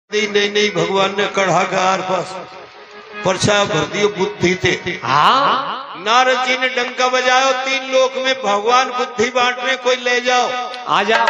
नहीं नहीं भगवान ने कढ़ाकार पास परछा भर दियो बुद्धि थे। हाँ नारद जी ने डंका बजायो, 3 लोक में भगवान बुद्धि बांटने कोई ले जाओ आ जाओ।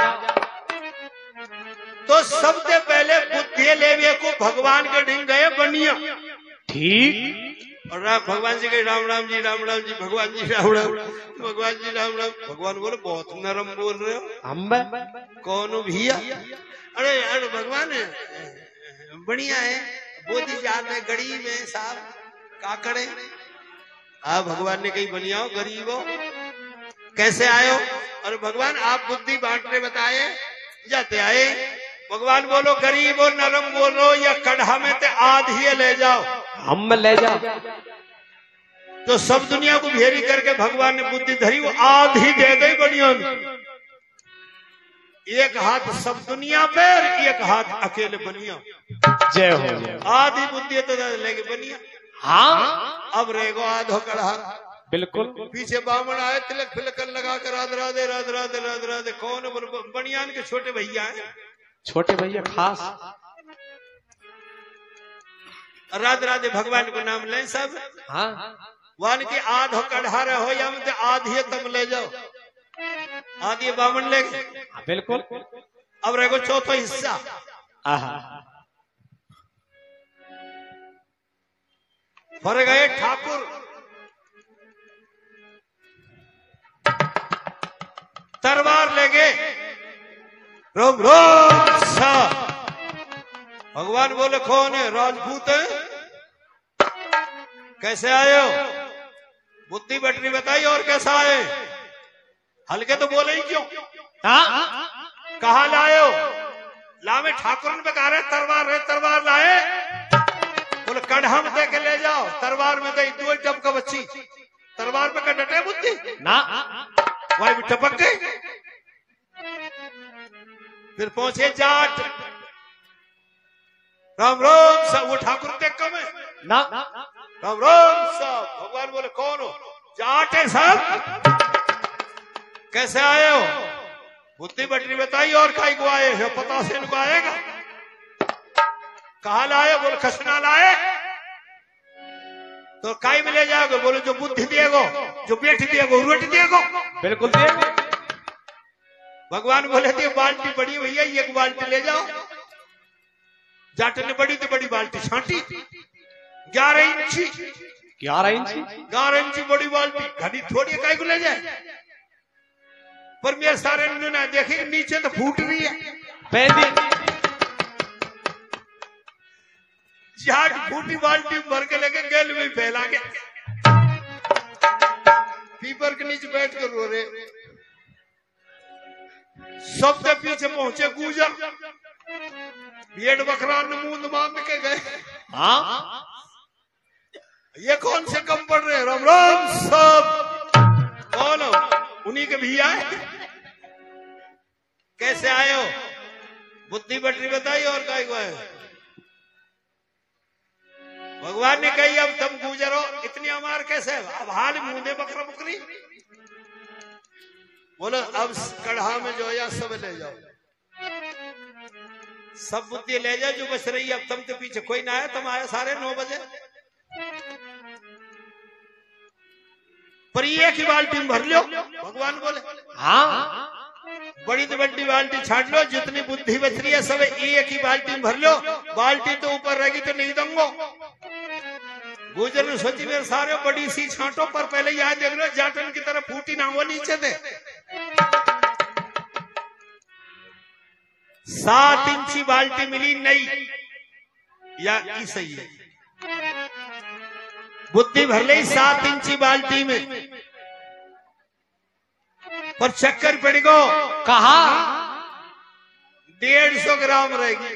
तो सबसे पहले बुद्धि लेवे को भगवान के ढिंग गए बनिया। ठीक। और भगवान जी के राम राम जी राम राम जी, भगवान जी राम राम, भगवान जी राम राम। भगवान बोले बहुत नरम बोल रहे हो, हम कौन भैया? अरे अरे भगवान बढ़िया है, बोधी जात है, गरीब है साहब, का करे? आप भगवान ने कही बनियाओ गरीब हो, कैसे आयो? और भगवान आप बुद्धि बांटने बताए जाते आए। भगवान बोलो गरीब हो नरम बोलो या कढ़ा में ते आधी ले जाओ, हम ले जाओ। तो सब दुनिया को भेरी करके भगवान ने बुद्धि धरी, वो आधी दे गई बनिया में। एक हाथ सब दुनिया पे, एक हाथ अकेले बनिया। जय हो। आधी बुद्धि तो लेके बनिया। हाँ अब रहेगो आधो कढ़ा। बिल्कुल। पीछे बामण आए तिलक फिलक लगा कर राधे राधे राधे राधे राधे राधे। कौन? बनियान के छोटे भैया हैं, छोटे भैया खास। राधे राधे भगवान को नाम लें सब। हाँ वान की आधो कढ़ा रहो या मत आधी तुम ले जाओ, आधी बामण ले गए। बिल्कुल। अब रहेगो चौथा हिस्सा। फर गए ठाकुर, तलवार ले गए, रोम रोम सा। भगवान बोले कौन है? राजपूत है, कैसे आए हो? बुद्धि बटनी बताई। और कैसा आए? हल्के तो बोले ही क्यों? कहा लाए हो? लावे ठाकुर ने बता रहे तलवार है, तलवार लाए। बोले कढ़ा में दे के ले जाओ, तलवार में दे। 2 टप का बच्ची तलवार पे का डटे बुद्धि ना, वही भी टपक गई। फिर पहुंचे जाट, राम राम सा। वो ठाकुर देख कम है ना, राम राम सा। भगवान बोले कौन हो? जाट है साहब, कैसे आए हो? बुद्धि बटनी बताई। और काई को आए हो? पता से इनको आएगा। कहा लाए? बोले खसना लाए। तो काई में ले जाओगे? बोले जो बुद्धि दिएगो, जो बेटी दिएगो, रोटी दिएगो। बिल्कुल देंगे। भगवान बोले थी बाल्टी बड़ी भैया, एक बाल्टी ले जाओ। जाट ने बड़ी तो बड़ी बाल्टी छांटी, 11 इंची 11 इंची बड़ी बाल्टी। घड़ी थोड़ी काई को ले जाए? पर मेरे सारे ने देखे नीचे तो फूट रही है। जाट फूटी बाल्टी भर के लेके गेल में फैला के पीपर के नीचे बैठ कर रो रहे। सबसे पीछे पहुंचे गुजर, भेड़ बकरा ने मुंह बांध के गए। हाँ ये कौन से कम पड़ रहे? राम राम सब। कौन हो? उन्हीं के भैया है। कैसे आए हो? बुद्धि बटनी बताई। और काय को आए? भगवान ने कही अब तुम गुजरो। इतनी अमार कैसे? अब हाल मुंह बकरा बकरी। बोलो अब कढ़ा में जो या सब ले जाओ, सब बुद्धि ले जाओ जो बच रही है। अब तुम तो पीछे कोई ना आया, तुम आए सारे 9 बजे। पर एक ही बाल्टी में भर लो। भगवान बोले हाँ बड़ी तो बड़ी बाल्टी छाट लो, जितनी बुद्धि बच रही है सब एक ही बाल्टी में भर लो। बाल्टी तो ऊपर रहेगी तो नहीं दूंगो। गुजर ने सोची मेरे सारे बड़ी सी छांटो, पर पहले याद देख लो जाटन की तरफ फूटी ना हो नीचे दे। 7 इंची बाल्टी मिली नई, या की सही है? बुद्धि भर ली 7 इंची बाल्टी में, पर चक्कर पड़ गो। कहा 150 ग्राम रहेगी।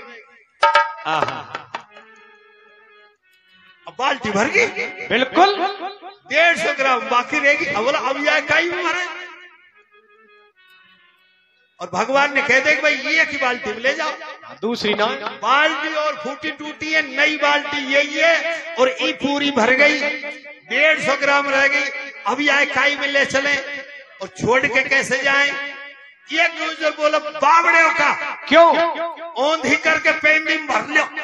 अब बाल्टी भर गई। बिल्कुल 150 ग्राम बाकी रहेगी। अब अब यह कई उम्र है। और भगवान ने कह दे कि भाई ये की बाल्टी में ले जाओ, दूसरी ना। बाल्टी और फूटी टूटी है, नई बाल्टी यही है। और ये पूरी भर गई, 150 ग्राम रह गई। अब यह काई में ले चले और छोड़ के कैसे जाएं? एक गुजर बोला बावड़े का क्यों औंधी करके पेंडिंग भर लो।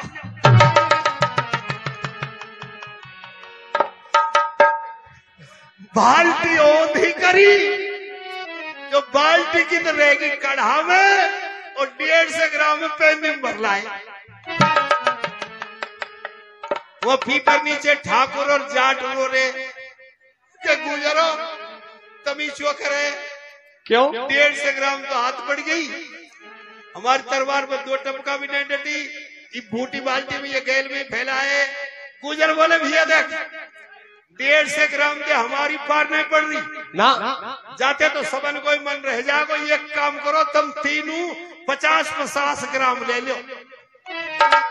बाल्टी औंधी करी जो बाल्टी की तो रहेगी कढ़ा में और 150 ग्राम में पेंदी में भर लाए। वो पीपर नीचे ठाकुर और जाट रो रे के गुजरो तमीचो करे क्यों? 150 ग्राम तो हाथ पड़ गई, हमारी तलवार में 2 टपका भी नहीं डटी, ये बूटी बाल्टी में ये गैल में फैला है। गुजर बोले भैया देख 150 ग्राम के हमारी पार नहीं पड़ रही ना जाते तो सबन कोई मन रह जाएगा। एक काम करो तुम तीनों 50-50 ग्राम ले लो।